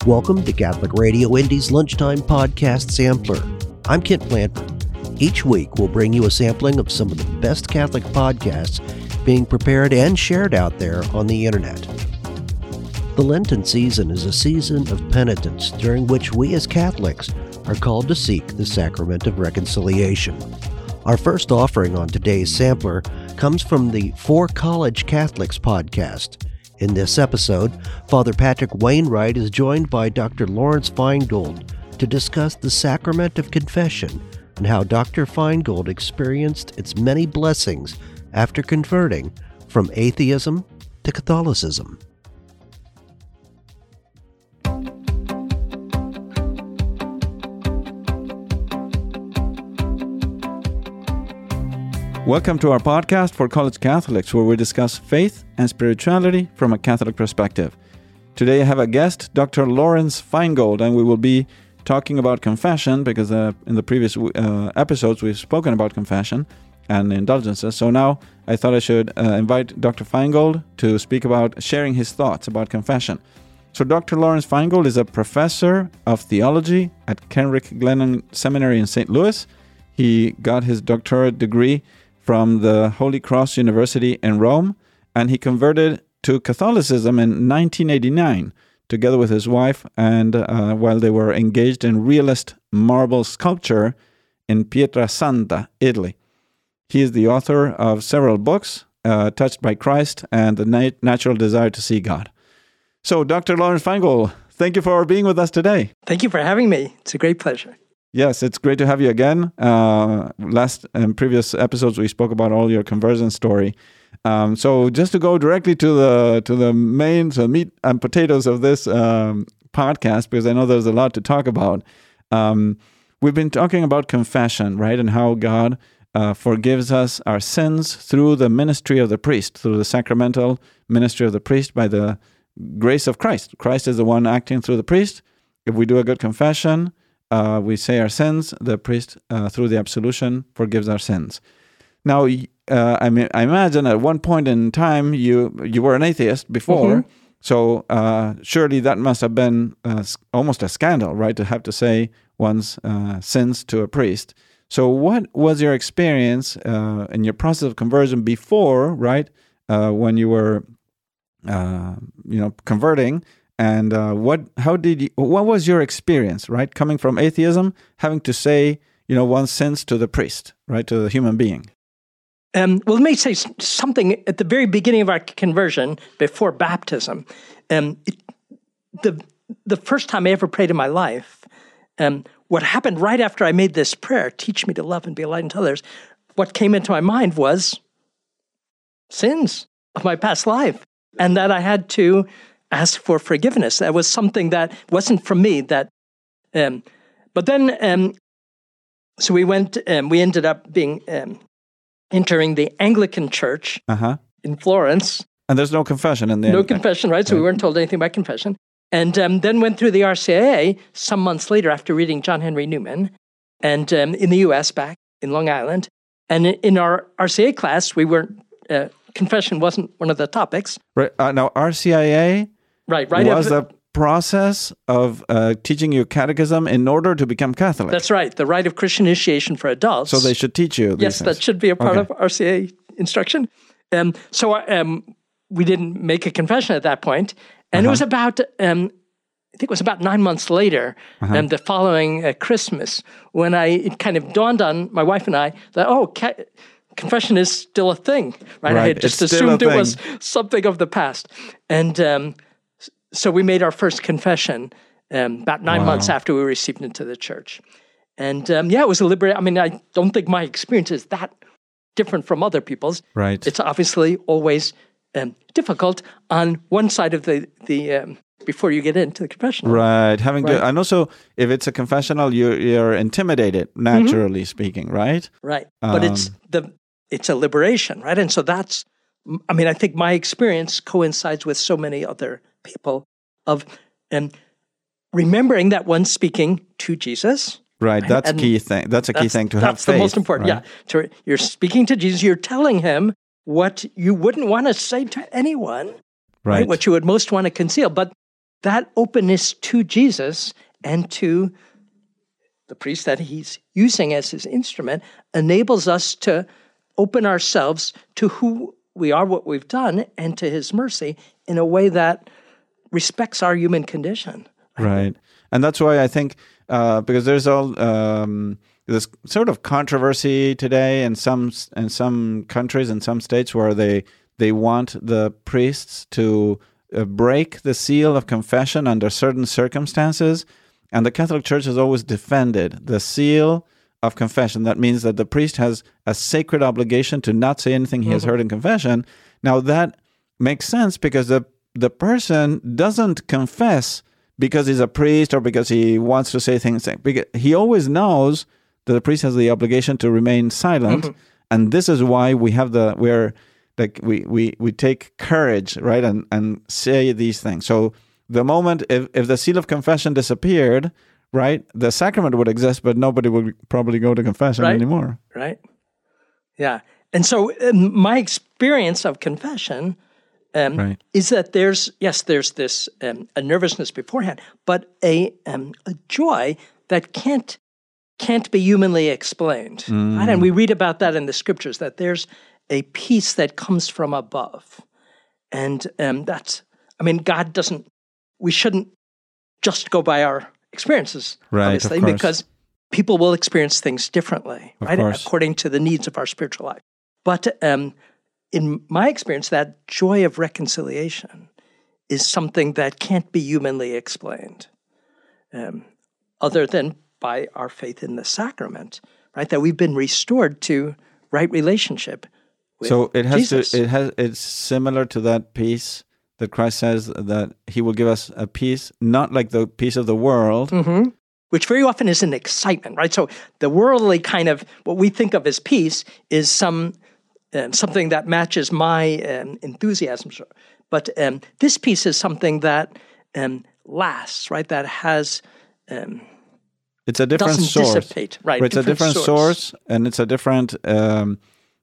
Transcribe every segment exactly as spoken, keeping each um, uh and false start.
Welcome to Catholic Radio Indy's Lunchtime Podcast Sampler. I'm Kent Blanford. Each week, we'll bring you a sampling of some of the best Catholic podcasts being prepared and shared out there on the internet. The Lenten season is a season of penitence during which we as Catholics are called to seek the sacrament of reconciliation. Our first offering on today's sampler comes from the For College Catholics podcast. In this episode, Father Patrick Wainwright is joined by Doctor Lawrence Feingold to discuss the sacrament of confession and how Doctor Feingold experienced its many blessings after converting from atheism to Catholicism. Welcome to our podcast for college Catholics, where we discuss faith and spirituality from a Catholic perspective. Today I have a guest, Doctor Lawrence Feingold, and we will be talking about confession because uh, in the previous uh, episodes we've spoken about confession and indulgences. So now I thought I should uh, invite Doctor Feingold to speak about sharing his thoughts about confession. So Doctor Lawrence Feingold is a professor of theology at Kenrick Glennon Seminary in Saint Louis. He got his doctorate degree from the Holy Cross University in Rome, and he converted to Catholicism in nineteen eighty-nine, together with his wife, and uh, while they were engaged in realist marble sculpture in Pietrasanta, Italy. He is the author of several books, uh, Touched by Christ and The Nat- Natural Desire to See God. So, Doctor Lawrence Feingold, thank you for being with us today. Thank you for having me. It's a great pleasure. Yes, it's great to have you again. Uh, last and previous episodes, we spoke about all your conversion story. Um, so just to go directly to the to the main so meat and potatoes of this um, podcast, because I know there's a lot to talk about. Um, we've been talking about confession, right, and how God uh, forgives us our sins through the ministry of the priest, through the sacramental ministry of the priest by the grace of Christ. Christ is the one acting through the priest. If we do a good confession, Uh, we say our sins, the priest, uh, through the absolution, forgives our sins. Now, uh, I mean, I imagine at one point in time, you you were an atheist before, mm-hmm. so uh, surely that must have been uh, almost a scandal, right, to have to say one's uh, sins to a priest. So what was your experience uh, in your process of conversion before, right, uh, when you were, uh, you know, converting? And uh, what? How did you? What was your experience, right? Coming from atheism, having to say, you know, one's sins to the priest, right, to the human being. Um, well, let me say something at the very beginning of our conversion, before baptism. Um, it, the the first time I ever prayed in my life, um, what happened right after I made this prayer, "Teach me to love and be a light unto others," what came into my mind was sins of my past life, and that I had to ask for forgiveness. That was something that wasn't from me. That, um, but then, um, so we went. Um, we ended up being um, entering the Anglican Church uh-huh. in Florence. And there's no confession in the no confession, right? So right. we weren't told anything about confession. And um, then went through the R C I A some months later after reading John Henry Newman, and um, in the U S back in Long Island. And in our R C I A class, we weren't. Uh, confession wasn't one of the topics. Right uh, now, R C I A. Right, right. Was the process of uh, teaching you catechism in order to become Catholic. That's right, the rite of Christian initiation for adults. So they should teach you these Yes, things. That should be a part okay. of R C I A instruction. Um, so um, we didn't make a confession at that point. And uh-huh. it was about, um, I think it was about nine months later, uh-huh. um, the following uh, Christmas, when I it kind of dawned on my wife and I that, oh, ca- confession is still a thing, right? right. I had just it's assumed it was something of the past. And um, so we made our first confession um, about nine wow. months after we were received into the church. And um, yeah, it was a liberating. I mean, I don't think my experience is that different from other people's. Right. It's obviously always um, difficult on one side of the, the um, before you get into the confessional. Right. Having right. to, and also, if it's a confessional, you're, you're intimidated, naturally mm-hmm. speaking, right? Right. Um, but it's the it's a liberation, right? And so that's, I mean, I think my experience coincides with so many other people of um, remembering that one's speaking to Jesus. Right, that's and key thing. That's a key thing to have That's the faith, most important, right? yeah. To, you're speaking to Jesus, you're telling him what you wouldn't want to say to anyone, right? right? What you would most want to conceal. But that openness to Jesus and to the priest that he's using as his instrument enables us to open ourselves to who we are, what we've done, and to his mercy in a way that respects our human condition. Right. And that's why I think, uh, because there's all um, this sort of controversy today in some in some countries, in some states, where they they want the priests to uh, break the seal of confession under certain circumstances. And the Catholic Church has always defended the seal of confession. That means that the priest has a sacred obligation to not say anything he mm-hmm. has heard in confession. Now, that makes sense because the the person doesn't confess because he's a priest or because he wants to say things. Because he always knows that the priest has the obligation to remain silent, mm-hmm. and this is why we have the we're like we we we take courage, right, and and say these things. So the moment if if the seal of confession disappeared, right, the sacrament would exist, but nobody would probably go to confession right. anymore. Right. Yeah, and so um, my experience of confession. Um, right. Is that there's, yes, there's this um, a nervousness beforehand, but a um, a joy that can't can't be humanly explained. Mm. Right? And we read about that in the scriptures, that there's a peace that comes from above. And um, that's, I mean, God doesn't, we shouldn't just go by our experiences, right, obviously, because people will experience things differently, of right, course. according to the needs of our spiritual life. But um in my experience, that joy of reconciliation is something that can't be humanly explained, um, other than by our faith in the sacrament, right? That we've been restored to right relationship with So it has Jesus. to. It has. It's similar to that peace that Christ says that He will give us a peace, not like the peace of the world. Mm-hmm. Which very often is an excitement, right? So the worldly kind of, what we think of as peace is some Um, something that matches my um, enthusiasm. But um, this piece is something that um, lasts, right? That has... Um, it's a different doesn't source. Dissipate. Right, it's different a different source. source, and it's a different um,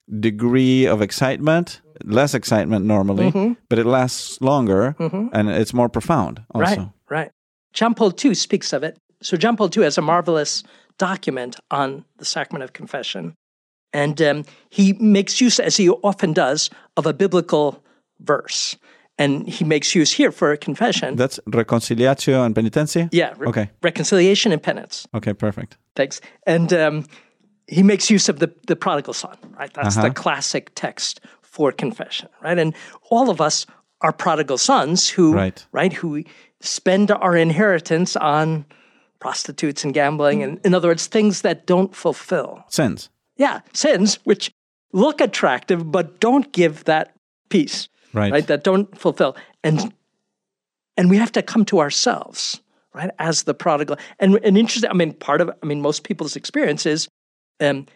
degree of excitement, less excitement normally, mm-hmm. but it lasts longer, mm-hmm. and it's more profound also. Right, right. John Paul the Second speaks of it. So John Paul the Second has a marvelous document on the sacrament of confession. And um, he makes use, as he often does, of a biblical verse. And he makes use here for a confession. That's reconciliatio and penitentia? Yeah. Re- okay. Reconciliation and penance. Okay, perfect. Thanks. And um, he makes use of the, the prodigal son, right? That's uh-huh. the classic text for confession, right? And all of us are prodigal sons who, right, right, who spend our inheritance on prostitutes and gambling. And in other words, things that don't fulfill. Sins. Yeah, sins, which look attractive, but don't give that peace, right? right? That don't fulfill. And and we have to come to ourselves, right, as the prodigal. And, and interesting, I mean, part of, I mean, most people's experience is um,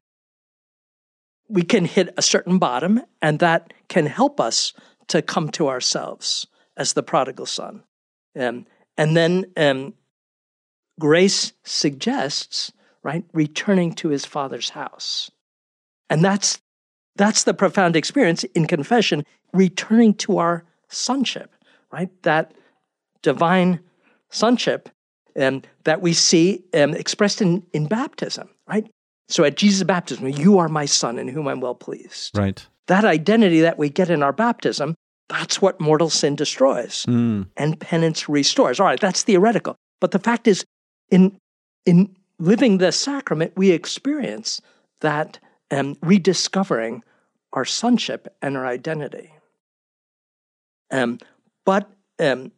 we can hit a certain bottom, and that can help us to come to ourselves as the prodigal son. Um, and then um, grace suggests, right, returning to his Father's house. And that's that's the profound experience in confession, returning to our sonship, right? That divine sonship um, that we see um, expressed in, in baptism, right? So at Jesus' baptism, you are my son in whom I'm well pleased. Right. That identity that we get in our baptism, that's what mortal sin destroys mm. and penance restores. All right, that's theoretical. But the fact is, in in living the sacrament, we experience that um, rediscovering our sonship and our identity. Um, but um,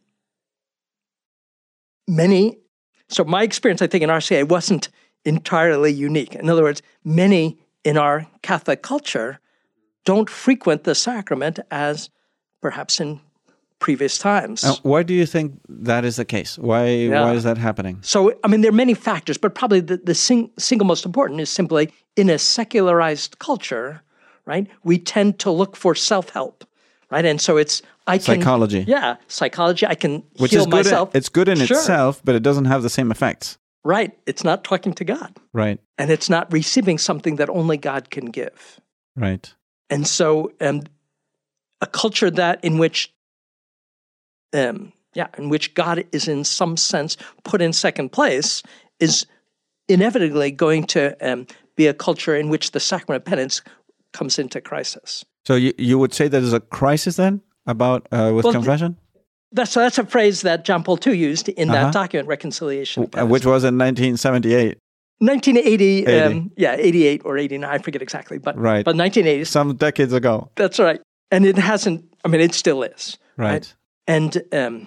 many, so my experience, I think, in R C I wasn't entirely unique. In other words, many in our Catholic culture don't frequent the sacrament as perhaps in previous times. Uh, why do you think that is the case? Why yeah. why is that happening? So, I mean, there are many factors, but probably the, the sing, single most important is simply in a secularized culture, right? We tend to look for self-help, right? And so it's, I can... Psychology. Yeah, psychology. I can Which heal is good myself. In, it's good in sure. itself, but it doesn't have the same effects. Right. It's not talking to God. Right. And it's not receiving something that only God can give. Right. And so um, a culture that in which um, yeah, in which God is in some sense put in second place, is inevitably going to um, be a culture in which the sacrament of penance comes into crisis. So you, you would say there's a crisis then about uh, with well, confession? That's that's a phrase that John Paul the Second in used in that uh-huh. document, Reconciliation. Uh, which was in nineteen seventy-eight. nineteen eighty, um, yeah, eighty-eight or eighty-nine, I forget exactly, but right. but nineteen eighty. Some decades ago. That's right. And it hasn't, I mean, it still is. Right. right? And um,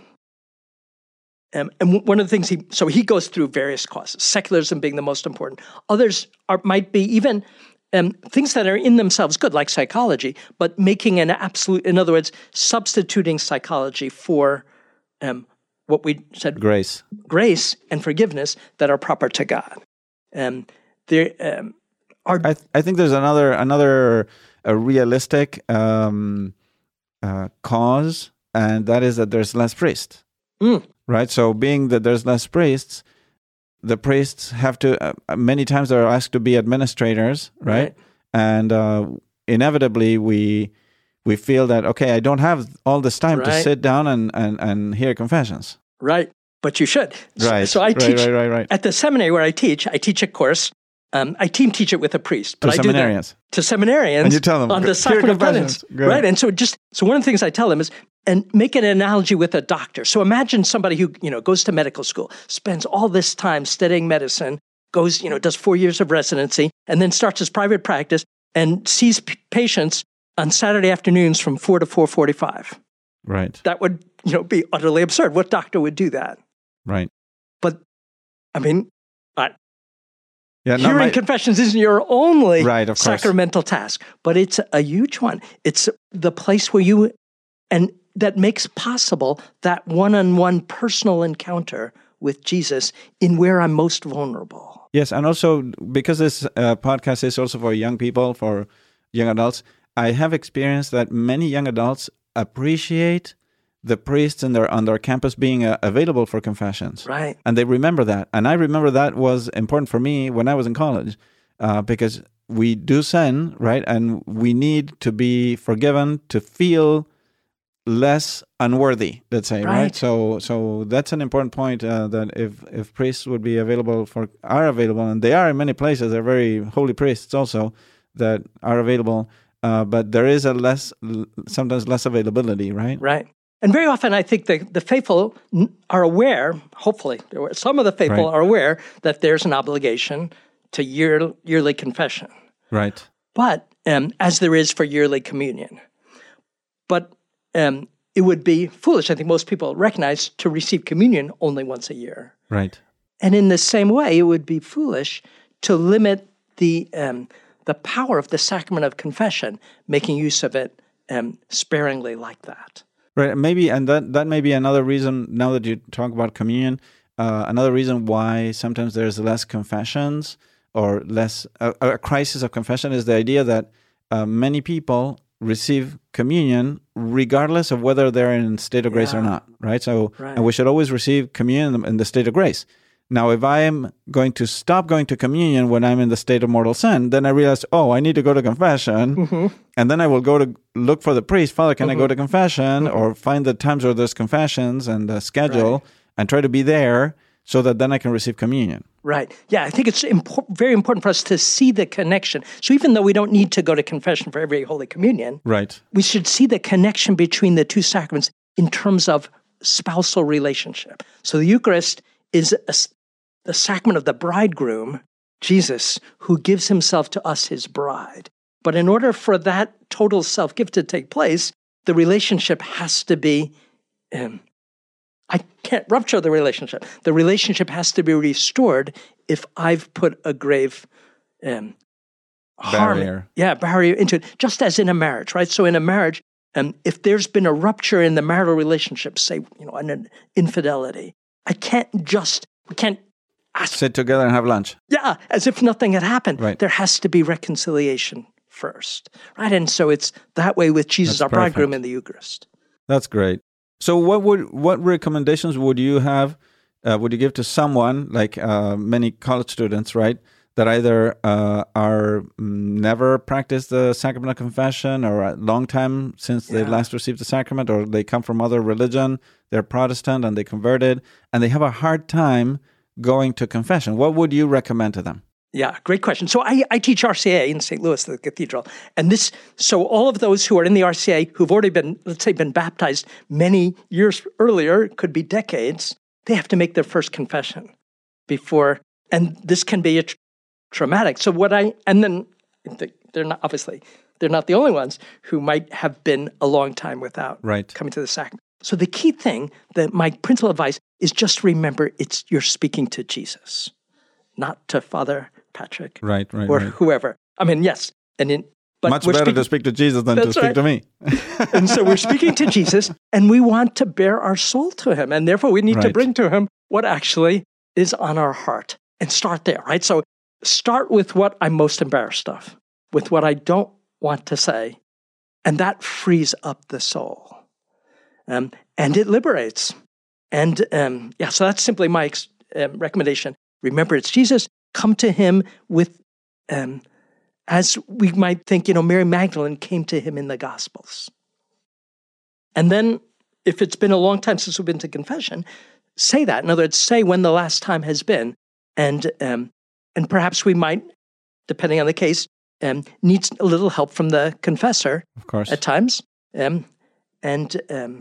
um, and one of the things he, so he goes through various causes, secularism being the most important. Others are might be even um, things that are in themselves good, like psychology, but making an absolute, in other words, substituting psychology for um, what we said, grace, grace and forgiveness that are proper to God. Um, there um, are. I, th- I think there's another another a realistic um, uh, cause, and that is that there's less priests. Mm. Right. So, being that there's less priests, the priests have to uh, many times they're asked to be administrators, right? right. And uh, inevitably, we we feel that okay, I don't have all this time right. to sit down and, and, and hear confessions. Right. But you should. Right. So, so I right, teach right, right, right. at the seminary where I teach. I teach a course. Um, I team teach it with a priest. But to I seminarians. Do that to seminarians. And you tell them on the sacrament of penance. Right. And so just so one of the things I tell them is, and make an analogy with a doctor. So imagine somebody who, you know, goes to medical school, spends all this time studying medicine, goes, you know, does four years of residency, and then starts his private practice and sees p- patients on Saturday afternoons from four to four forty-five. Right. That would, you know, be utterly absurd. What doctor would do that? Right. But, I mean, I, yeah, hearing my, confessions isn't your only right, of sacramental course. task, but it's a huge one. It's the place where you, and that makes possible that one-on-one personal encounter with Jesus in where I'm most vulnerable. Yes, and also because this uh, podcast is also for young people, for young adults, I have experienced that many young adults appreciate the priests in their, on their campus being uh, available for confessions. Right. And they remember that. And I remember that was important for me when I was in college uh, because we do sin, right? And we need to be forgiven to feel less unworthy, let's say, right? right? So so that's an important point uh, that if, if priests would be available for, are available, and they are in many places, they're very holy priests also that are available, uh, but there is a less, sometimes less availability, right? Right. And very often, I think the, the faithful are aware, hopefully, some of the faithful right. are aware that there's an obligation to year, yearly confession. Right. But, um, as there is for yearly communion. But um, it would be foolish, I think most people recognize, to receive communion only once a year. Right. And in the same way, it would be foolish to limit the um, the power of the sacrament of confession, making use of it um, sparingly like that. Right, maybe, and that, that may be another reason, now that you talk about communion, uh, another reason why sometimes there's less confessions or less, a, a crisis of confession is the idea that uh, many people receive communion regardless of whether they're in state of grace yeah. or not, right? So, right. and we should always receive communion in the state of grace. Now, if I am going to stop going to communion when I'm in the state of mortal sin, then I realize, oh, I need to go to confession. Mm-hmm. And then I will go to look for the priest. Father, can mm-hmm. I go to confession? Mm-hmm. Or find the times where there's confessions and the schedule right. and try to be there so that then I can receive communion. Right. Yeah, I think it's impor- very important for us to see the connection. So even though we don't need to go to confession for every Holy Communion, right. we should see the connection between the two sacraments in terms of spousal relationship. So the Eucharist is a, the sacrament of the bridegroom, Jesus, who gives himself to us, his bride. But in order for that total self-gift to take place, the relationship has to be, um, I can't rupture the relationship. The relationship has to be restored if I've put a grave um, barrier. Harm, yeah, barrier into it, just as in a marriage, right? So in a marriage, um, if there's been a rupture in the marital relationship, say, you know, an infidelity, I can't just, we can't ask, sit together and have lunch. Yeah, as if nothing had happened. Right. There has to be reconciliation first, right? And so it's that way with Jesus, That's our perfect. bridegroom in the Eucharist. That's great. So what would what recommendations would you have, uh, would you give to someone, like uh, many college students, right, that either uh, are mm, never practiced the sacrament of confession, or a long time since Yeah. they last received the sacrament, or they come from other religion, they're Protestant and they converted, and they have a hard time going to confession. What would you recommend to them? Yeah, great question. So I, I teach R C A in Saint Louis, the cathedral. And this, so all of those who are in the R C A who've already been, let's say, been baptized many years earlier, could be decades, they have to make their first confession before, and this can be a tr- traumatic. So what I, and then they're not, obviously, they're not the only ones who might have been a long time without Right. coming to the sacrament. So the key thing, that my principal advice is just remember it's you're speaking to Jesus, not to Father Patrick, Right, right, or right. whoever. I mean, yes, and in but Much we're better speaking, to speak to Jesus than to That's speak right. to me. and so we're speaking to Jesus, and we want to bear our soul to Him, and therefore we need to Right. bring to Him what actually is on our heart, and start there, right? So start with what I'm most embarrassed of, with what I don't want to say, and that frees up the soul, um, and it liberates. And um, yeah, so that's simply my ex- um, recommendation. Remember, it's Jesus. Come to Him with, um, as we might think, you know, Mary Magdalene came to Him in the Gospels. And then, if it's been a long time since we've been to confession, say that. In other words, say when the last time has been. And um, and perhaps we might, depending on the case, um, need a little help from the confessor Of course. at times. Um, and um,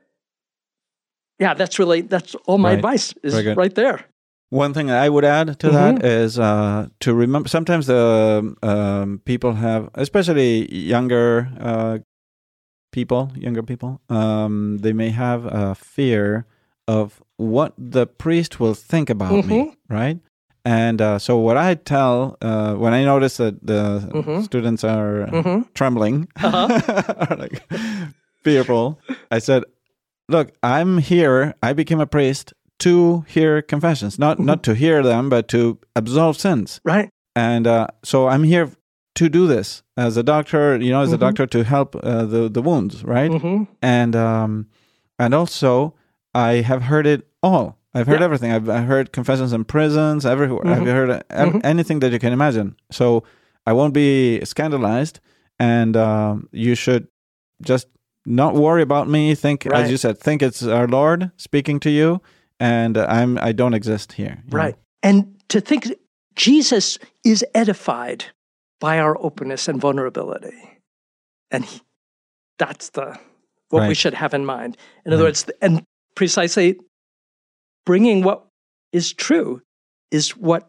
yeah, that's really, that's all my Right. advice is Very good. right there. One thing I would add to Mhm. that is uh, to remember. Sometimes the um, people have, especially younger uh, people, younger people, um, they may have a fear of what the priest will think about me, Mhm. right? And uh, so, what I tell uh, when I notice that the Mhm. students are Mhm. trembling, Uh-huh. are like fearful, I said, "Look, I'm here. I became a priest." To hear confessions, not not to hear them, but to absolve sins. Right. And uh, so I'm here to do this as a doctor, you know, as a Mhm. doctor to help uh, the the wounds, right? Mhm. And um, and also I have heard it all. I've heard Yeah. everything. I've I heard confessions in prisons, everywhere. I've Mhm. heard ev- Mhm. anything that you can imagine. So I won't be scandalized, and um, you should just not worry about me. Think, Right. as you said, think it's our Lord speaking to you. And uh, I'm I don't exist here. you know? Right. And to think that Jesus is edified by our openness and vulnerability. And he, that's the what we Right. should have in mind. In other Right. words, and precisely bringing what is true is what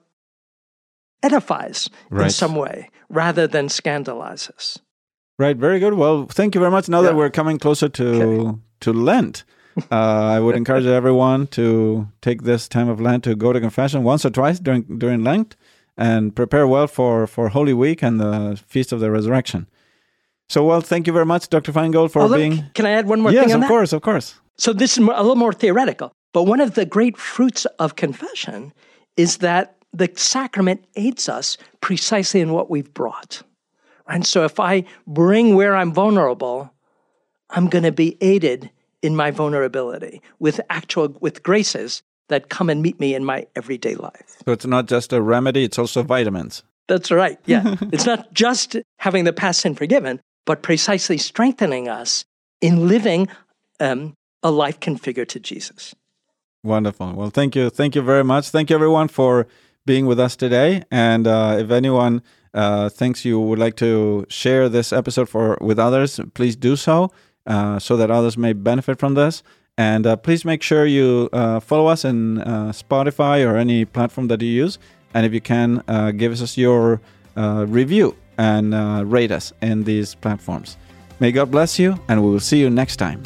edifies in Right. some way rather than scandalizes. Right. Very good. Well, thank you very much. Now Yeah. that we're coming closer to Okay. to Lent, uh, I would encourage everyone to take this time of Lent to go to confession once or twice during during Lent, and prepare well for for Holy Week and the Feast of the Resurrection. So, well, thank you very much, Doctor Feingold, for Although, being. can I add one more Yes, thing on of that? course, of course. So this is more- a little more theoretical, but one of the great fruits of confession is that the sacrament aids us precisely in what we've brought. And so if I bring where I'm vulnerable, I'm going to be aided in my vulnerability with actual, with graces that come and meet me in my everyday life. So it's not just a remedy; it's also vitamins. That's right. Yeah. It's not just having the past sin forgiven, but precisely strengthening us in living um, a life configured to Jesus. Wonderful. Well, thank you. Thank you very much. Thank you, everyone, for being with us today. And uh, if anyone uh, thinks you would like to share this episode for with others, please do so, uh, so that others may benefit from this. And uh, please make sure you uh, follow us in uh, Spotify or any platform that you use. And if you can, uh, give us your uh, review and uh, rate us in these platforms. May God bless you, and we will see you next time.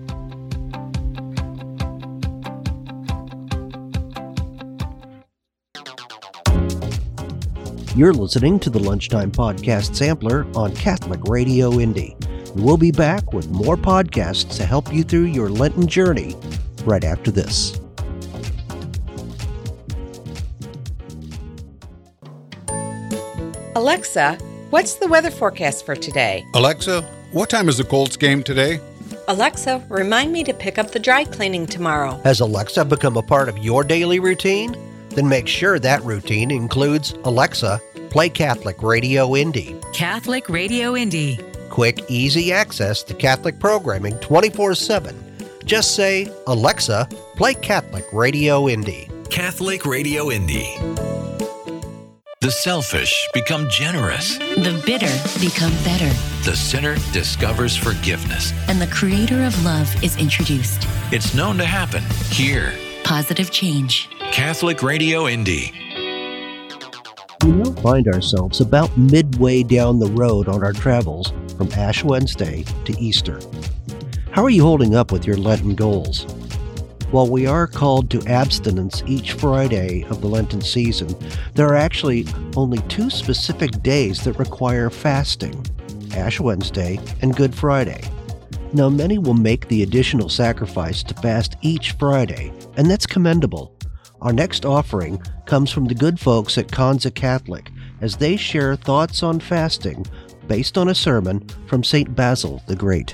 You're listening to the Lunchtime Podcast Sampler on Catholic Radio Indy. We'll be back with more podcasts to help you through your Lenten journey right after this. Alexa, what's the weather forecast for today? Alexa, what time is the Colts game today? Alexa, remind me to pick up the dry cleaning tomorrow. Has Alexa become a part of your daily routine? Then make sure that routine includes Alexa, play Catholic Radio Indie. Catholic Radio Indie. Quick, easy access to Catholic programming twenty-four seven. Just say, Alexa, play Catholic Radio Indie. Catholic Radio Indie. The selfish become generous. The bitter become better. The sinner discovers forgiveness. And the creator of love is introduced. It's known to happen here. Positive change. Catholic Radio Indie. We now find ourselves about midway down the road on our travels from Ash Wednesday to Easter. How are you holding up with your Lenten goals? While we are called to abstinence each Friday of the Lenten season, there are actually only two specific days that require fasting, Ash Wednesday and Good Friday. Now, many will make the additional sacrifice to fast each Friday, and that's commendable. Our next offering comes from the good folks at Kansa Catholic as they share thoughts on fasting based on a sermon from Saint Basil the Great.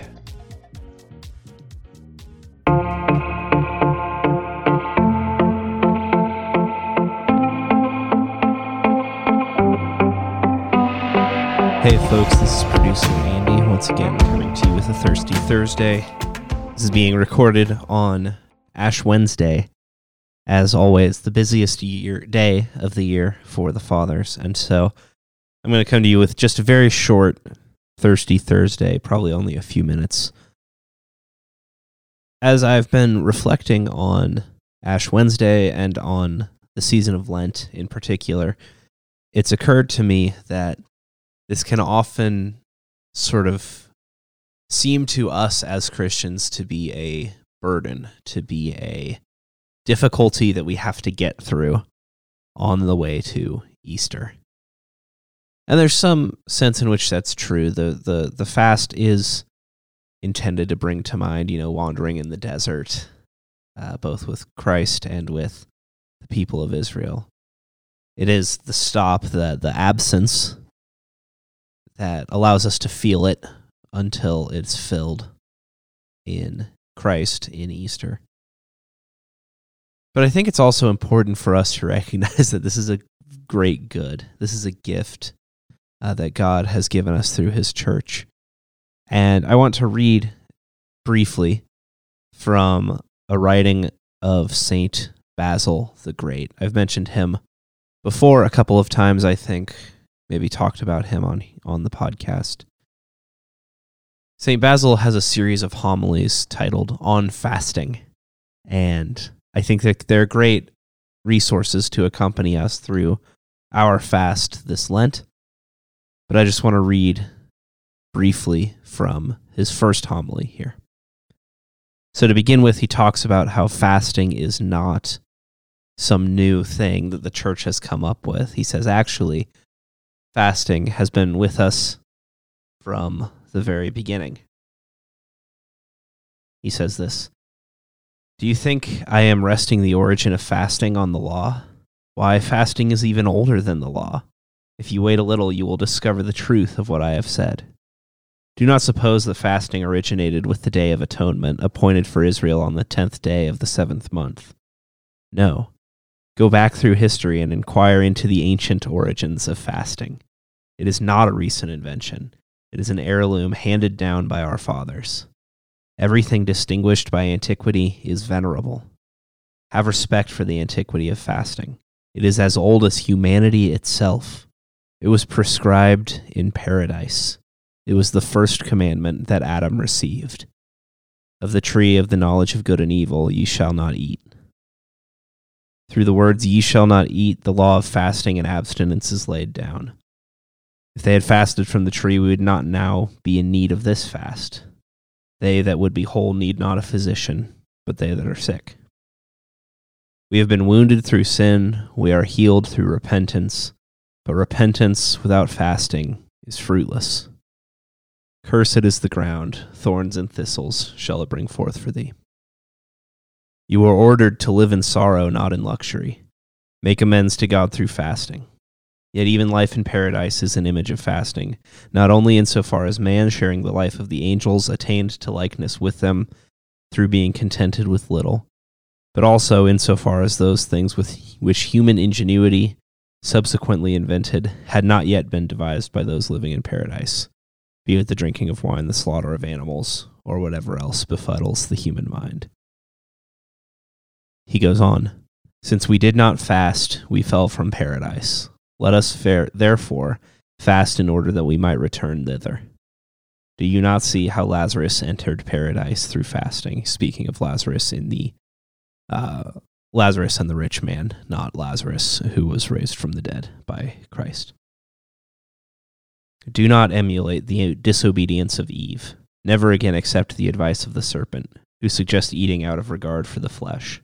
Hey folks, this is producer Andy, once again coming to you with a Thirsty Thursday. This is being recorded on Ash Wednesday, as always, the busiest year, day of the year for the fathers. And so I'm going to come to you with just a very short Thirsty Thursday, probably only a few minutes. As I've been reflecting on Ash Wednesday and on the season of Lent in particular, it's occurred to me that this can often sort of seem to us as Christians to be a burden, to be a difficulty that we have to get through on the way to Easter. And there's some sense in which that's true. The the the fast is intended to bring to mind, you know, wandering in the desert, uh, both with Christ and with the people of Israel. It is the stop, the the absence that allows us to feel it until it's filled in Christ in Easter. But I think it's also important for us to recognize that this is a great good. This is a gift uh, that God has given us through his church. And I want to read briefly from a writing of Saint Basil the Great. I've mentioned him before a couple of times, I think. Maybe talked about him on, on the podcast. Saint Basil has a series of homilies titled On Fasting, and I think that they're great resources to accompany us through our fast this Lent. But I just want to read briefly from his first homily here. So to begin with, he talks about how fasting is not some new thing that the church has come up with. He says, actually, fasting has been with us from the very beginning. He says this, "Do you think I am resting the origin of fasting on the law? Why, fasting is even older than the law. If you wait a little, you will discover the truth of what I have said. Do not suppose that fasting originated with the Day of Atonement, appointed for Israel on the tenth day of the seventh month. No. Go back through history and inquire into the ancient origins of fasting. It is not a recent invention. It is an heirloom handed down by our fathers. Everything distinguished by antiquity is venerable. Have respect for the antiquity of fasting. It is as old as humanity itself. It was prescribed in paradise. It was the first commandment that Adam received. Of the tree of the knowledge of good and evil ye shall not eat. Through the words, ye shall not eat, the law of fasting and abstinence is laid down. If they had fasted from the tree, we would not now be in need of this fast. They that would be whole need not a physician, but they that are sick. We have been wounded through sin, we are healed through repentance, but repentance without fasting is fruitless. Cursed is the ground, thorns and thistles shall it bring forth for thee. You are ordered to live in sorrow, not in luxury. Make amends to God through fasting. Yet even life in paradise is an image of fasting, not only insofar as man, sharing the life of the angels, attained to likeness with them through being contented with little, but also insofar as those things with which human ingenuity subsequently invented had not yet been devised by those living in paradise, be it the drinking of wine, the slaughter of animals, or whatever else befuddles the human mind. He goes on, since we did not fast, we fell from paradise. Let us fare, therefore fast in order that we might return thither. Do you not see how Lazarus entered paradise through fasting? Speaking of Lazarus in the uh, Lazarus and the rich man, not Lazarus who was raised from the dead by Christ. Do not emulate the disobedience of Eve. Never again accept the advice of the serpent, who suggests eating out of regard for the flesh.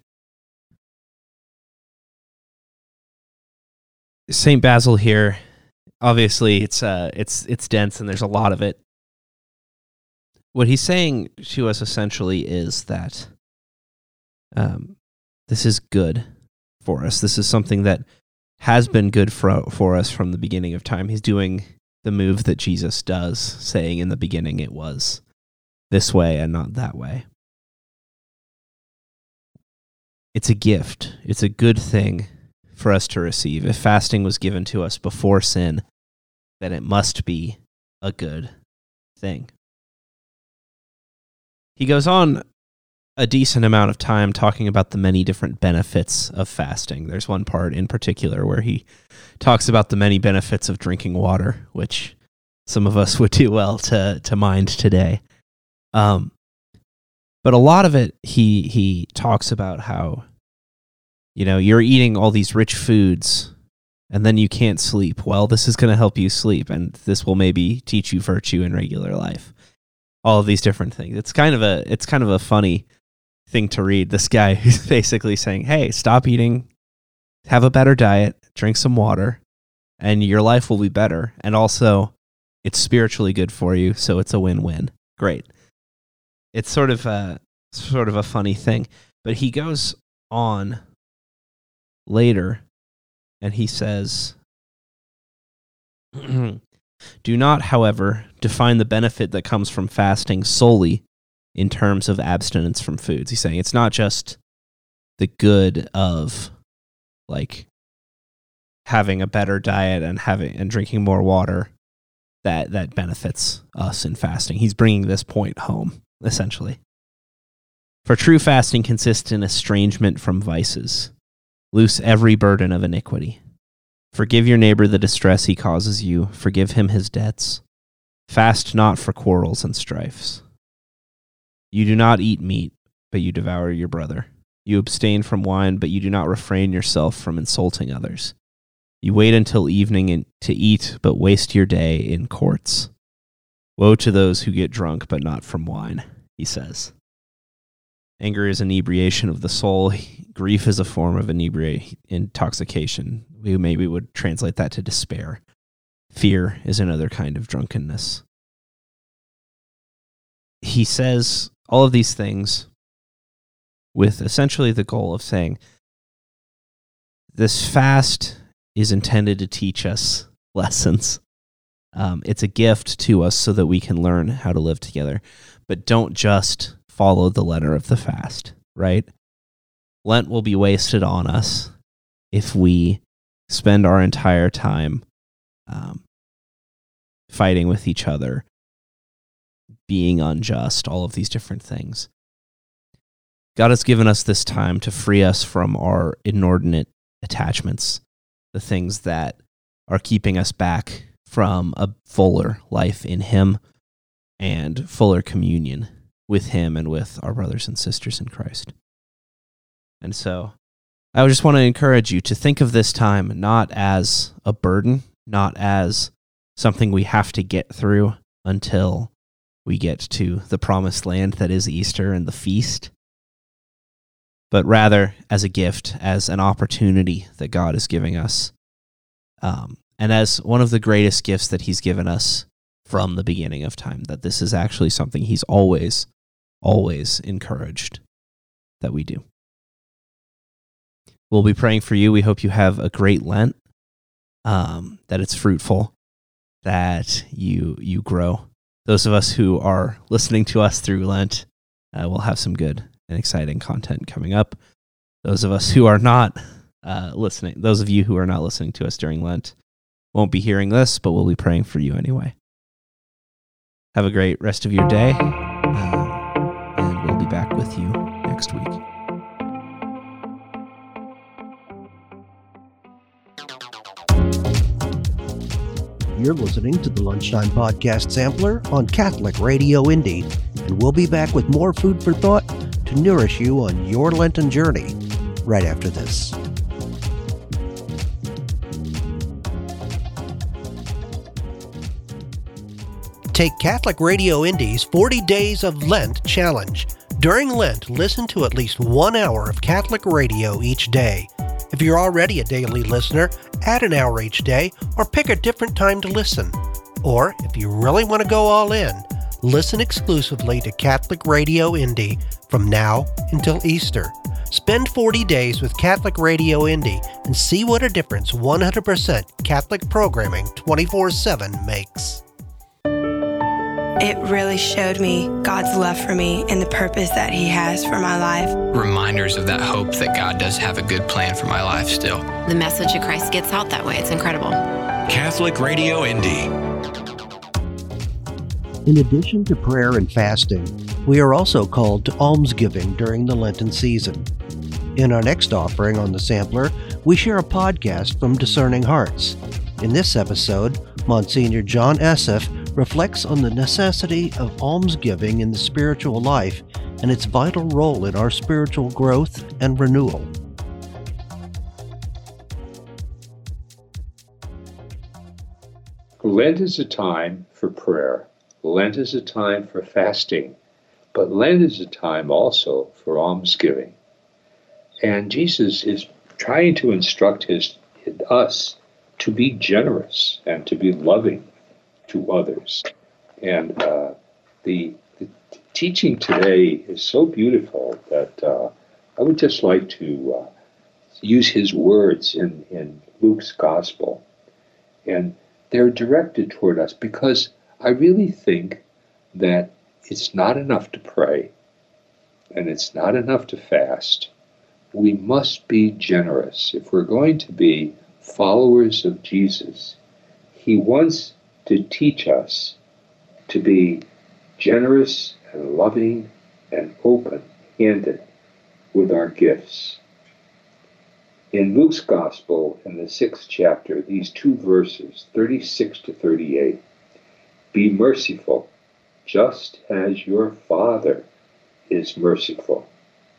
Saint Basil here, obviously it's uh, it's it's dense and there's a lot of it. What he's saying to us essentially is that um, this is good for us. This is something that has been good for, for us from the beginning of time. He's doing the move that Jesus does, saying in the beginning it was this way and not that way. It's a gift. It's a good thing for us to receive. If fasting was given to us before sin, then it must be a good thing. He goes on a decent amount of time talking about the many different benefits of fasting. There's one part in particular where he talks about the many benefits of drinking water, which some of us would do well to to mind today. Um, but a lot of it, he he talks about how, you know, you're eating all these rich foods and then you can't sleep. Well, this is going to help you sleep, and this will maybe teach you virtue in regular life. All of these different things. It's kind of a it's kind of a funny thing to read. This guy who's basically saying, hey, stop eating, have a better diet, drink some water, and your life will be better. And also, it's spiritually good for you, so it's a win-win. Great. It's sort of a, sort of a funny thing. But he goes on later, and he says, do not, however, define the benefit that comes from fasting solely in terms of abstinence from foods. He's saying it's not just the good of, like, having a better diet and having and drinking more water that that benefits us in fasting. He's bringing this point home, essentially. For true fasting consists in estrangement from vices. Loose every burden of iniquity. Forgive your neighbor the distress he causes you. Forgive him his debts. Fast not for quarrels and strifes. You do not eat meat, but you devour your brother. You abstain from wine, but you do not refrain yourself from insulting others. You wait until evening to eat, but waste your day in courts. Woe to those who get drunk, but not from wine, he says. Anger is inebriation of the soul. Grief is a form of inebri- intoxication. We maybe would translate that to despair. Fear is another kind of drunkenness. He says all of these things with essentially the goal of saying this fast is intended to teach us lessons. Um, it's a gift to us so that we can learn how to live together. But don't just follow the letter of the fast, right? Lent will be wasted on us if we spend our entire time um, fighting with each other, being unjust, all of these different things. God has given us this time to free us from our inordinate attachments, the things that are keeping us back from a fuller life in Him and fuller communion with Him and with our brothers and sisters in Christ. And so I just want to encourage you to think of this time not as a burden, not as something we have to get through until we get to the promised land that is Easter and the feast, but rather as a gift, as an opportunity that God is giving us, um, and as one of the greatest gifts that He's given us from the beginning of time, that this is actually something He's always, always encouraged that we do. We'll be praying for you. We hope you have a great Lent, um, that it's fruitful, that you you grow. Those of us who are listening to us through Lent uh, will have some good and exciting content coming up. Those of us who are not uh, listening, those of you who are not listening to us during Lent, won't be hearing this, but we'll be praying for you anyway. Have a great rest of your day, uh, and we'll be back with you next week. You're listening to the Lunchtime Podcast Sampler on Catholic Radio Indy, and we'll be back with more food for thought to nourish you on your Lenten journey right after this. Take Catholic Radio Indy's forty Days of Lent challenge. During Lent, listen to at least one hour of Catholic radio each day. If you're already a daily listener, add an hour each day or pick a different time to listen. Or, if you really want to go all in, listen exclusively to Catholic Radio Indy from now until Easter. Spend forty days with Catholic Radio Indy and see what a difference one hundred percent Catholic programming twenty-four seven makes. It really showed me God's love for me and the purpose that He has for my life. Reminders of that hope that God does have a good plan for my life still. The message of Christ gets out that way. It's incredible. Catholic Radio Indy. In addition to prayer and fasting, we are also called to almsgiving during the Lenten season. In our next offering on the Sampler, we share a podcast from Discerning Hearts. In this episode, Monsignor John Esseff reflects on the necessity of almsgiving in the spiritual life and its vital role in our spiritual growth and renewal. Lent is a time for prayer. Lent is a time for fasting. But Lent is a time also for almsgiving. And Jesus is trying to instruct his, us to be generous and to be loving to others. And uh, the, the teaching today is so beautiful that uh, I would just like to uh, use his words in, in Luke's gospel. And they're directed toward us because I really think that it's not enough to pray and it's not enough to fast. We must be generous. If we're going to be followers of Jesus, he wants to teach us to be generous and loving and open-handed with our gifts. In Luke's Gospel, in the sixth chapter, these two verses, thirty-six to thirty-eight, be merciful, just as your Father is merciful.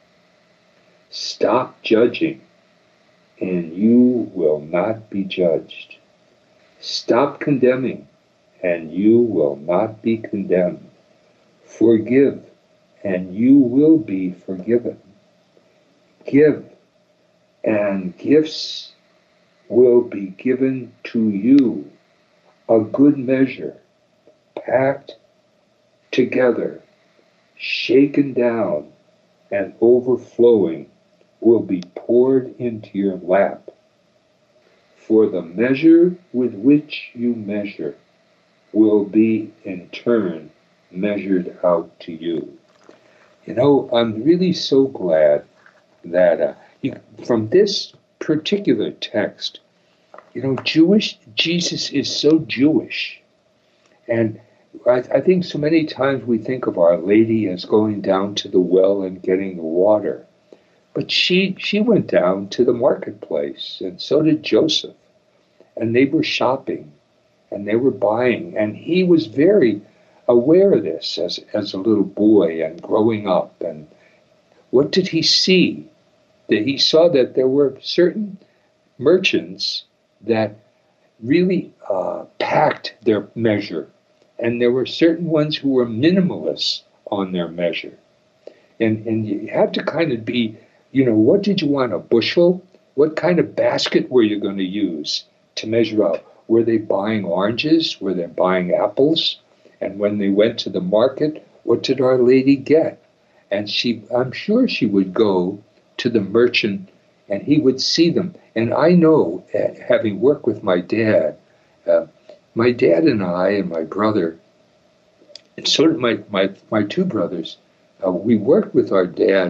Stop judging, and you will not be judged. Stop condemning, and you will not be condemned. Forgive, and you will be forgiven. Give, and gifts will be given to you, a good measure, packed together, shaken down, and overflowing will be poured into your lap. For the measure with which you measure will be in turn measured out to you. You know, I'm really so glad that uh, you, from this particular text, you know, Jewish, Jesus is so Jewish. And I, I think so many times we think of Our Lady as going down to the well and getting the water. But she she went down to the marketplace, and so did Joseph. And they were shopping, and they were buying. And he was very aware of this as, as a little boy and growing up. And what did he see? That he saw that there were certain merchants that really uh, packed their measure. And there were certain ones who were minimalists on their measure. And, and you had to kind of be, you know, what did you want, a bushel? What kind of basket were you going to use to measure out? Were they buying oranges? Were they buying apples? And when they went to the market, what did Our Lady get? And she, I'm sure she would go to the merchant and he would see them. And I know, uh, having worked with my dad, uh, my dad and I and my brother, and so did my, my, my two brothers, uh, we worked with our dads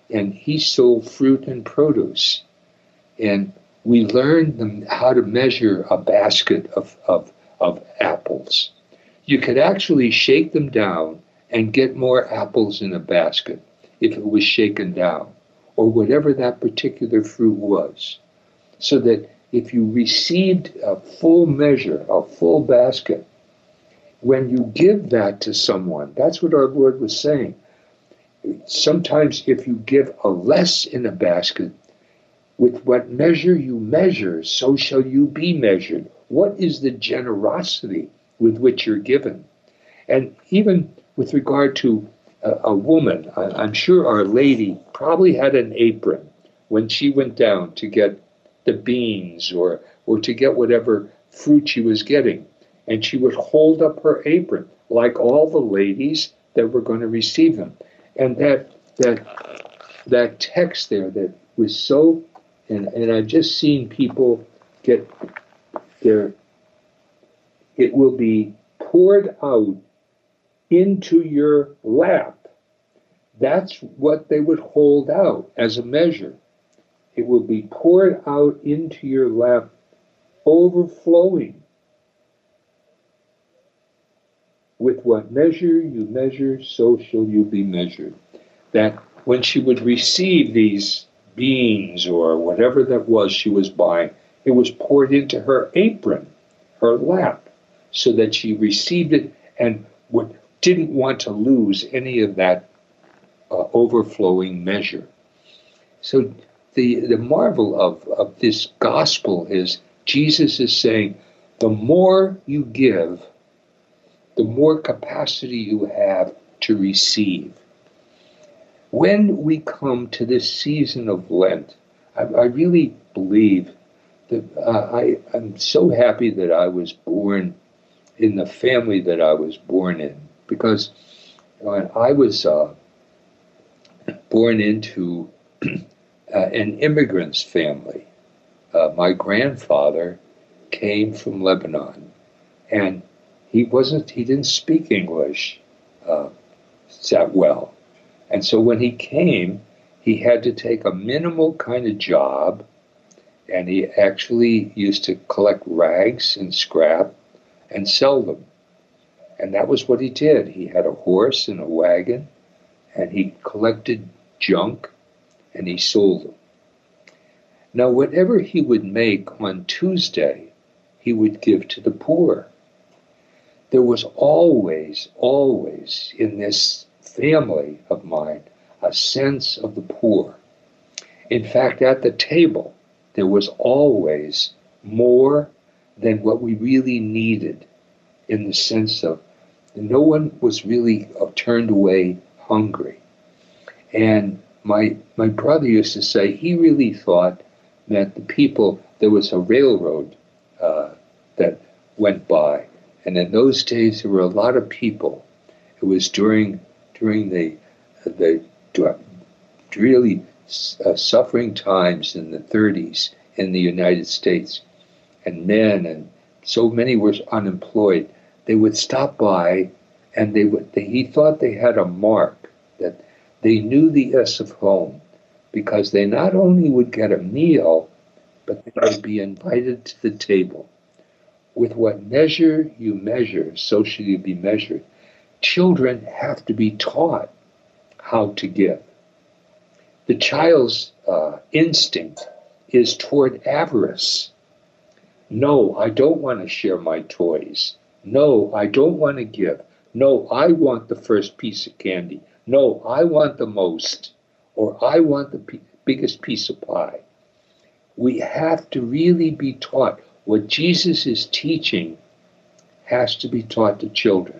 and he sold fruit and produce. And we learned them how to measure a basket of, of, of apples. You could actually shake them down and get more apples in a basket if it was shaken down, or whatever that particular fruit was. So that if you received a full measure, a full basket, when you give that to someone, that's what our Lord was saying. Sometimes if you give a less in a basket, with what measure you measure, so shall you be measured. What is the generosity with which you're given? And even with regard to a, a woman, I, I'm sure Our Lady probably had an apron when she went down to get the beans or, or to get whatever fruit she was getting. And she would hold up her apron, like all the ladies that were going to receive them. And that that that text there that was so, and, and I've just seen people get their, it will be poured out into your lap. That's what they would hold out as a measure. It will be poured out into your lap, overflowing. With what measure you measure, so shall you be measured. That when she would receive these beans or whatever that was she was buying, it was poured into her apron, her lap, so that she received it and would, didn't want to lose any of that uh, overflowing measure. So the, the marvel of, of this gospel is Jesus is saying, the more you give, the more capacity you have to receive. When we come to this season of Lent, I, I really believe that uh, I, I'm so happy that I was born in the family that I was born in, because when I was uh, born into uh, an immigrant's family, uh, my grandfather came from Lebanon, and He wasn't. He didn't speak English uh, that well, and so when he came, he had to take a minimal kind of job, and he actually used to collect rags and scrap and sell them, and that was what he did. He had a horse and a wagon, and he collected junk, and he sold them. Now, whatever he would make on Tuesday, he would give to the poor. There was always, always in this family of mine a sense of the poor. In fact, at the table, there was always more than what we really needed, in the sense of no one was really turned away hungry. And my my brother used to say he really thought that the people, there was a railroad uh, that went by. And in those days, there were a lot of people. It was during during the the really uh, suffering times in the thirties in the United States, and men and so many were unemployed. They would stop by, and they would. They, he thought they had a mark that they knew the S of home, because they not only would get a meal, but they would be invited to the table. With what measure you measure, so shall you be measured. Children have to be taught how to give. The child's uh, instinct is toward avarice. No, I don't want to share my toys. No, I don't want to give. No, I want the first piece of candy. No, I want the most. Or I want the p- biggest piece of pie. We have to really be taught. What Jesus is teaching has to be taught to children,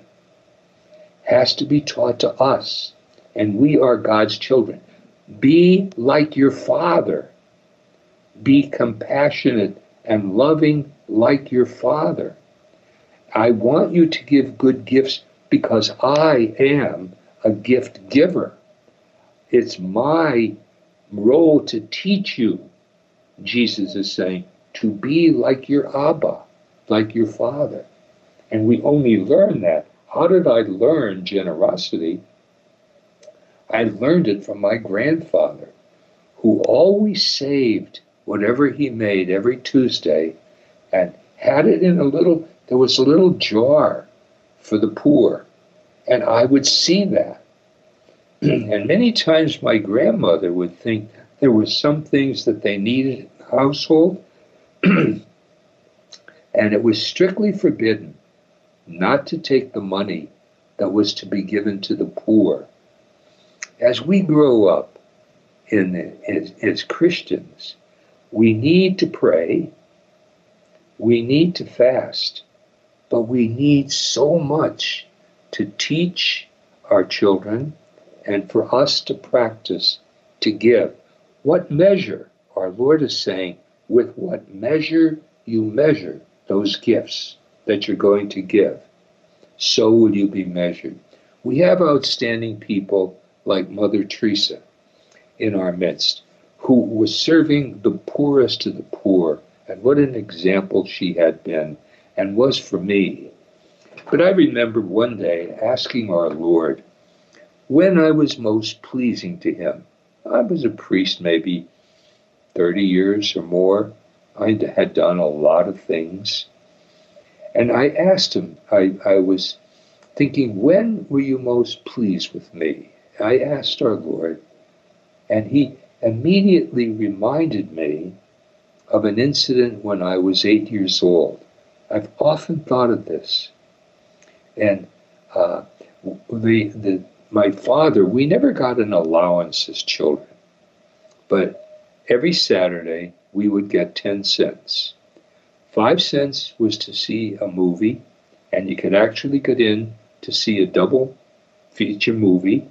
has to be taught to us, and we are God's children. Be like your Father. Be compassionate and loving like your Father. I want you to give good gifts because I am a gift giver. It's my role to teach you, Jesus is saying, to be like your Abba, like your Father. And we only learn that. How did I learn generosity? I learned it from my grandfather, who always saved whatever he made every Tuesday and had it in a little, there was a little jar for the poor. And I would see that. And many times my grandmother would think there were some things that they needed in the household, and it was strictly forbidden not to take the money that was to be given to the poor. As we grow up in, as, as Christians, we need to pray, we need to fast, but we need so much to teach our children and for us to practice to give. What measure, our Lord is saying, with what measure you measure those gifts that you're going to give, so will you be measured. We have outstanding people like Mother Teresa in our midst, who was serving the poorest of the poor, and what an example she had been and was for me. But I remember one day asking our Lord when I was most pleasing to him. I was a priest maybe thirty years or more. I had done a lot of things. And I asked him, I, I was thinking, when were you most pleased with me? I asked our Lord, and he immediately reminded me of an incident when I was eight years old. I've often thought of this. And uh, the, the, my father, we never got an allowance as children, but every Saturday we would get ten cents. Five cents was to see a movie, and you could actually get in to see a double feature movie.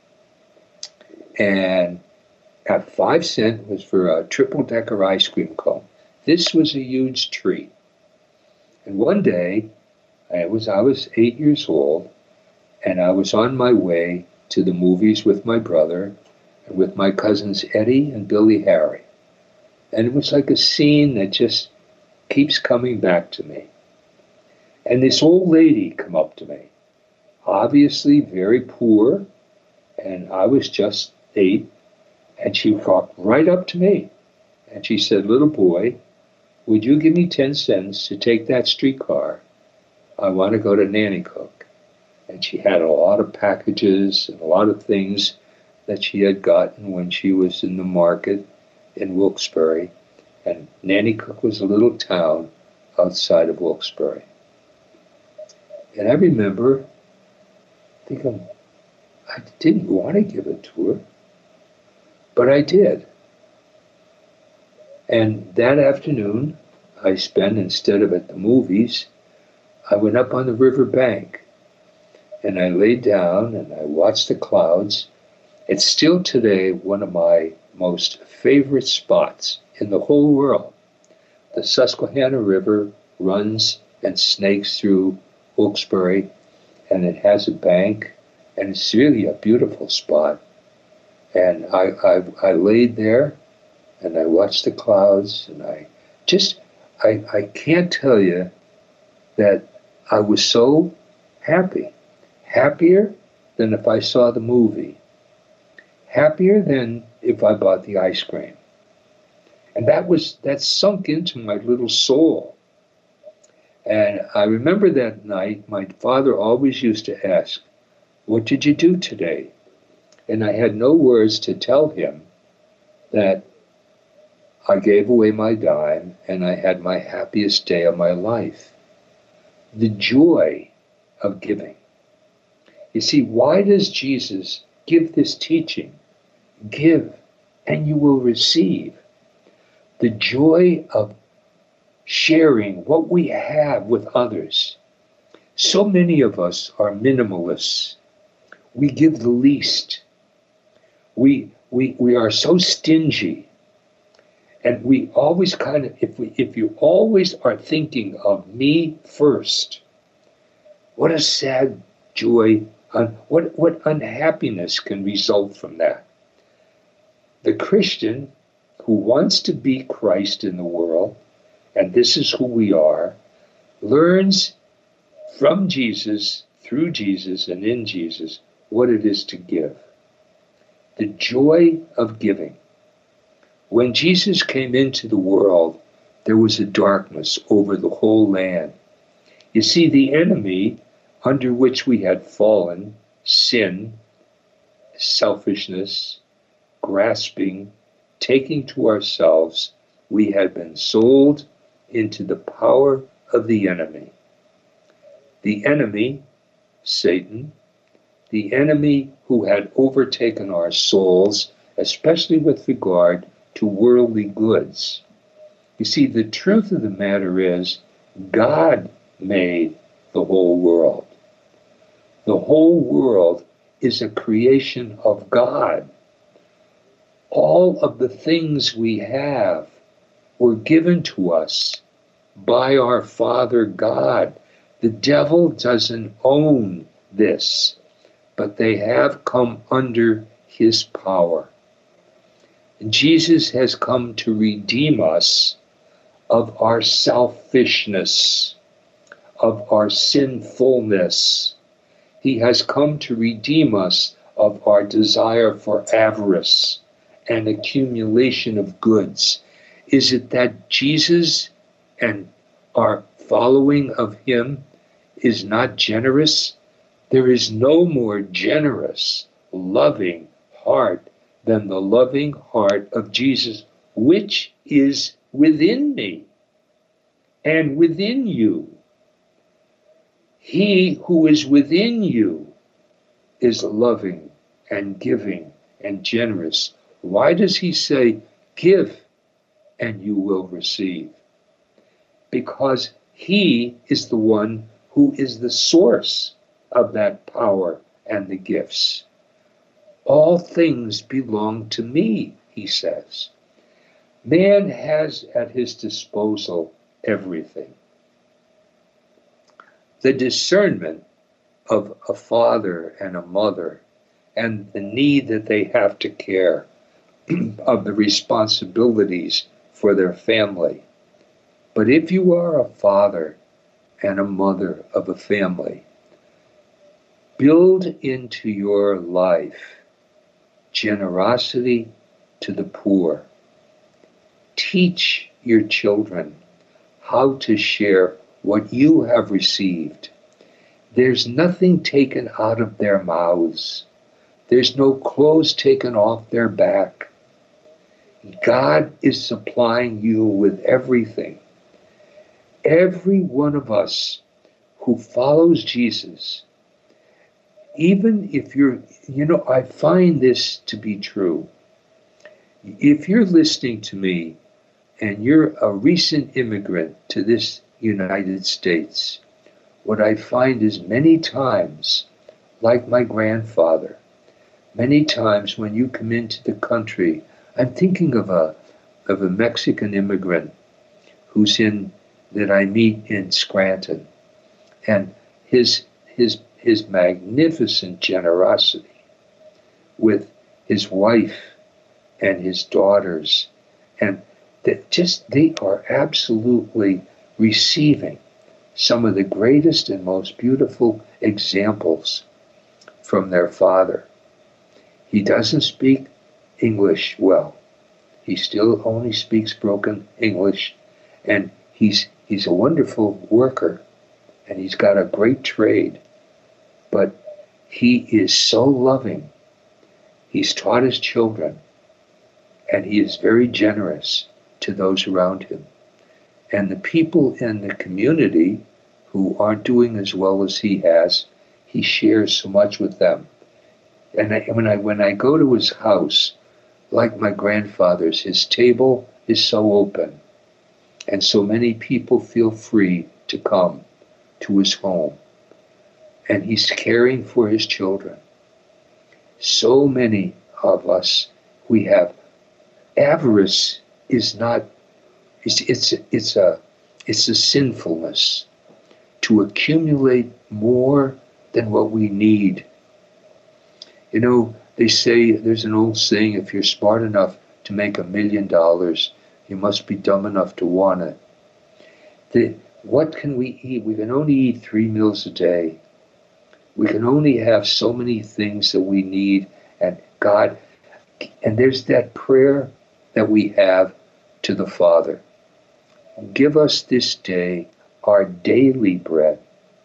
And at five cents was for a triple-decker ice cream cone. This was a huge treat. And one day, I was I was eight years old, and I was on my way to the movies with my brother and with my cousins Eddie and Billy Harry. And it was like a scene that just keeps coming back to me. And this old lady come up to me, obviously very poor, and I was just eight, and she walked right up to me, and she said, "Little boy, would you give me ten cents to take that streetcar? I want to go to Nanticoke." And she had a lot of packages and a lot of things that she had gotten when she was in the market in Wilkes-Barre. And Nanticoke was a little town outside of Wilkes-Barre. And I remember thinking, I didn't want to give it to her, but I did. And that afternoon, I spent, instead of at the movies, I went up on the river bank, and I laid down and I watched the clouds. It's still today one of my most favorite spots in the whole world. The Susquehanna River runs and snakes through Wilkes-Barre, and it has a bank, and it's really a beautiful spot. And I, I, I laid there, and I watched the clouds, and I just, I, I can't tell you that I was so happy. Happier than if I saw the movie. Happier than if I bought the ice cream. And that was, that sunk into my little soul. And I remember that night, my father always used to ask, "What did you do today?" And I had no words to tell him that I gave away my dime and I had my happiest day of my life. The joy of giving. You see, why does Jesus give this teaching? Give, and you will receive. The joy of sharing what we have with others. So many of us are minimalists. We give the least. We, we, we are so stingy. And we always kind of, if we, if you always are thinking of me first, what a sad joy, un, what, what unhappiness can result from that. The Christian who wants to be Christ in the world, and this is who we are, learns from Jesus, through Jesus, and in Jesus, what it is to give. the joy of giving. When Jesus came into the world, there was a darkness over the whole land. You see, the enemy under which we had fallen, sin, selfishness, grasping, taking to ourselves, we had been sold into the power of the enemy. The enemy, Satan, the enemy who had overtaken our souls, especially with regard to worldly goods. You see, the truth of the matter is, God made the whole world. The whole world is a creation of God. All of the things we have were given to us by our Father God. The devil doesn't own this, but they have come under his power. And Jesus has come to redeem us of our selfishness, of our sinfulness. He has come to redeem us of our desire for avarice and accumulation of goods. Is it that Jesus and our following of him is not generous? There is no more generous, loving heart than the loving heart of Jesus, which is within me and within you. He who is within you is loving and giving and generous. Why does he say, give and you will receive? Because he is the one who is the source of that power and the gifts. All things belong to me, he says. Man has at his disposal everything. The discernment of a father and a mother and the need that they have to care of the responsibilities for their family. But if you are a father and a mother of a family, build into your life generosity to the poor. Teach your children how to share what you have received. There's nothing taken out of their mouths. There's no clothes taken off their back. God is supplying you with everything. Every one of us who follows Jesus, even if you're, you know, I find this to be true. If you're listening to me and you're a recent immigrant to this United States, what I find is many times, like my grandfather, many times when you come into the country, I'm thinking of a of a Mexican immigrant who's in that I meet in Scranton, and his his his magnificent generosity with his wife and his daughters, and that just they are absolutely receiving some of the greatest and most beautiful examples from their father. He doesn't speak English well. He still only speaks broken English, and he's he's a wonderful worker, and he's got a great trade, but he is so loving. He's taught his children, and he is very generous to those around him. And the people in the community who aren't doing as well as he has, he shares so much with them. And I, when I when I go to his house, like my grandfather's, his table is so open, and so many people feel free to come to his home. And he's caring for his children. So many of us, we have avarice is not, it's it's it's a it's a sinfulness to accumulate more than what we need. You know, they say, there's an old saying, if you're smart enough to make a million dollars, you must be dumb enough to want it. The, what can we eat? We can only eat three meals a day. We can only have so many things that we need. And God, And there's that prayer that we have to the Father. Give us this day our daily bread.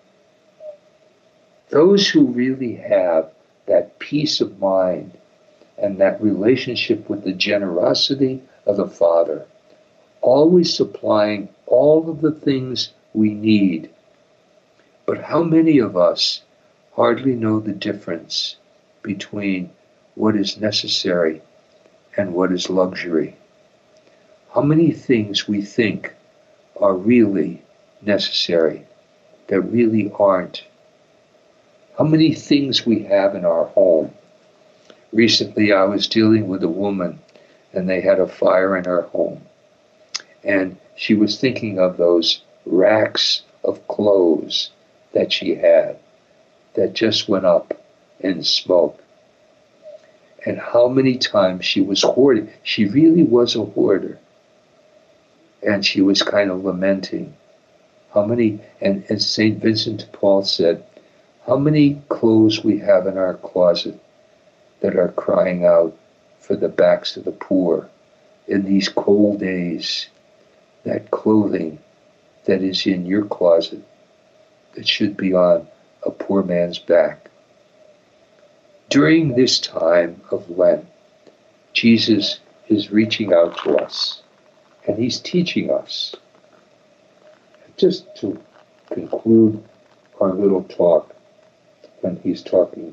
Those who really have that peace of mind and that relationship with the generosity of the Father, always supplying all of the things we need. But how many of us hardly know the difference between what is necessary and what is luxury? How many things we think are really necessary that really aren't? How many things we have in our home? Recently I was dealing with a woman and they had a fire in her home. And she was thinking of those racks of clothes that she had that just went up in smoke. And how many times she was hoarding. She really was a hoarder. And she was kind of lamenting. How many, and as Saint Vincent de Paul said, how many clothes we have in our closet that are crying out for the backs of the poor in these cold days. That clothing that is in your closet that should be on a poor man's back. During this time of Lent, Jesus is reaching out to us and he's teaching us. Just to conclude our little talk, when he's talking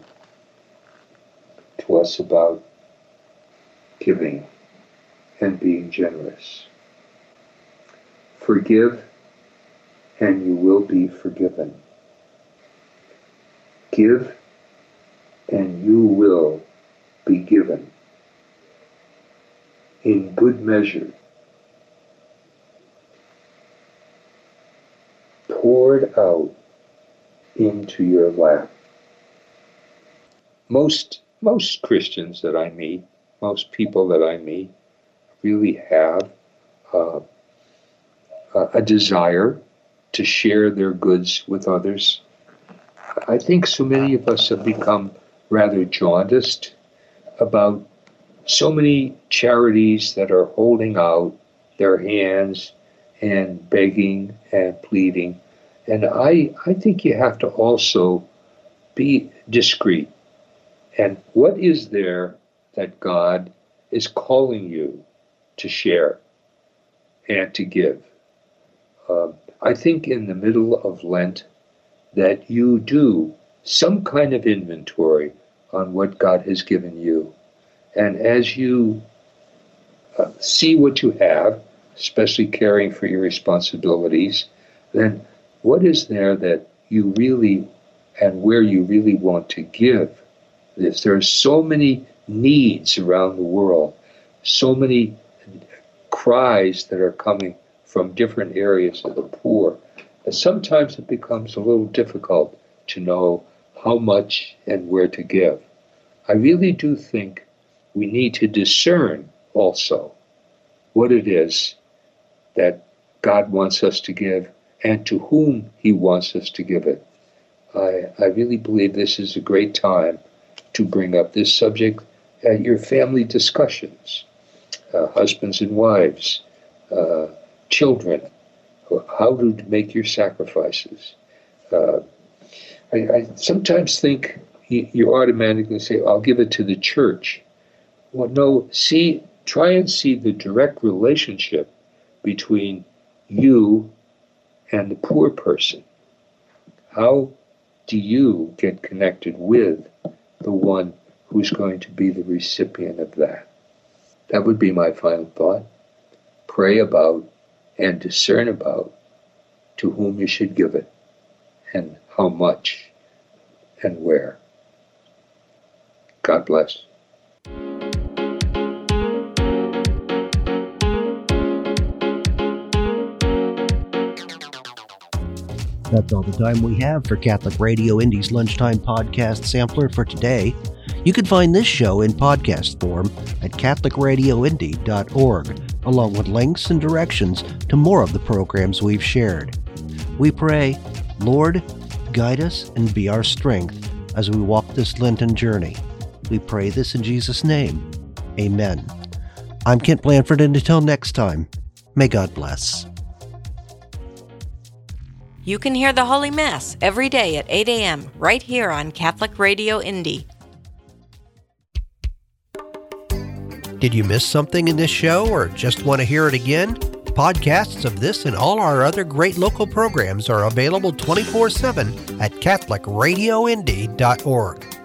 to us about giving and being generous. Forgive, and you will be forgiven. Give, and you will be given. In good measure, poured out into your lap. Most, most Christians that I meet, most people that I meet, really have uh, a desire to share their goods with others. I think so many of us have become rather jaundiced about so many charities that are holding out their hands and begging and pleading. And I, I think you have to also be discreet. And what is there that God is calling you to share and to give? Uh, I think in the middle of Lent that you do some kind of inventory on what God has given you. And as you uh, see what you have, especially caring for your responsibilities, then what is there that you really and where you really want to give this? There are so many needs around the world, so many cries that are coming from different areas of the poor, that sometimes it becomes a little difficult to know how much and where to give. I really do think we need to discern also what it is that God wants us to give and to whom he wants us to give it. I, I really believe this is a great time to bring up this subject at your family discussions, uh, husbands and wives, uh, children, how to make your sacrifices. Uh, I, I sometimes think you, you automatically say, I'll give it to the church. Well, no, see, try and see the direct relationship between you and the poor person. How do you get connected with the one who's going to be the recipient of that? That would be my final thought. Pray about and discern about to whom you should give it and how much and where. God bless. That's all the time we have for Catholic Radio Indy's Lunchtime Podcast Sampler for today. You can find this show in podcast form at catholic radio indy dot org, along with links and directions to more of the programs we've shared. We pray, Lord, guide us and be our strength as we walk this Lenten journey. We pray this in Jesus' name. Amen. I'm Kent Blanford, and until next time, may God bless. You can hear the Holy Mass every day at eight a.m. right here on Catholic Radio Indy. Did you miss something in this show or just want to hear it again? Podcasts of this and all our other great local programs are available twenty-four seven at catholic radio indy dot org.